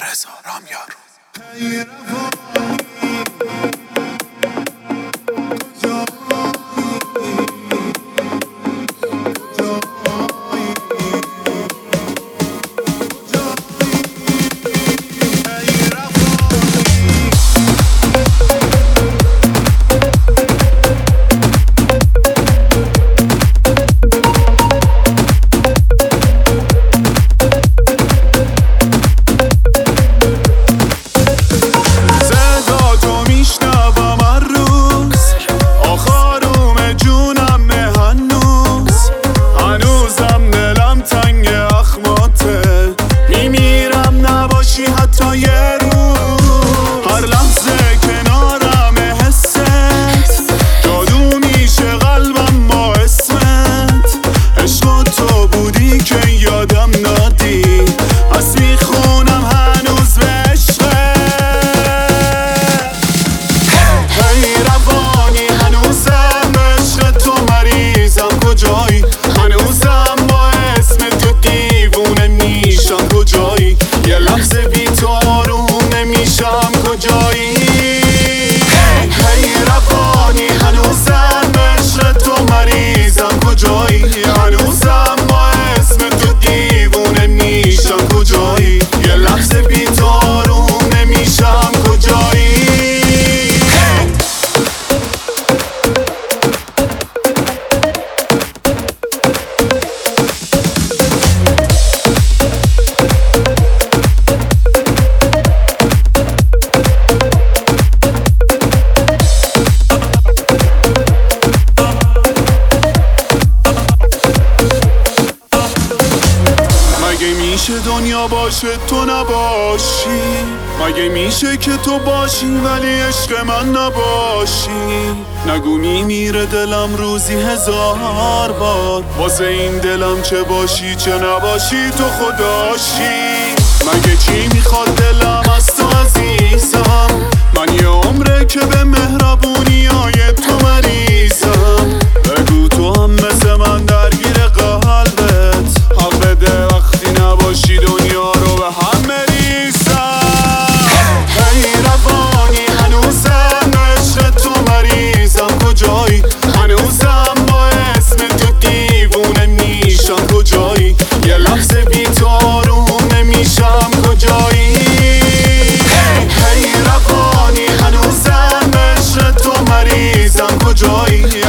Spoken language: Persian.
رضا رامیار. میشه دنیا باشه تو نباشی؟ مگه میشه که تو باشی ولی عشق من نباشی؟ نگو میمیره دلم روزی 1000 بار واسه این دلم، چه باشی چه نباشی تو خداشی. مگه چی میخواد دلم از تو عزیزم؟ من یه عمره که به مهربونیای تو مریضم. بگو تو هم مثل من درگیر قلبت، حق بده وقتی نباشی دنیا رو به هم مریضم. هی روانی هنوزم عشق تو مریضم، کجایی؟ هنوزم با اسم تو دیوونه میشم، کجایی؟ یه لحظه بی تو آروم نمیشم، کجایی؟ هی روانی هنوزم عشق تو مریضم، کجایی؟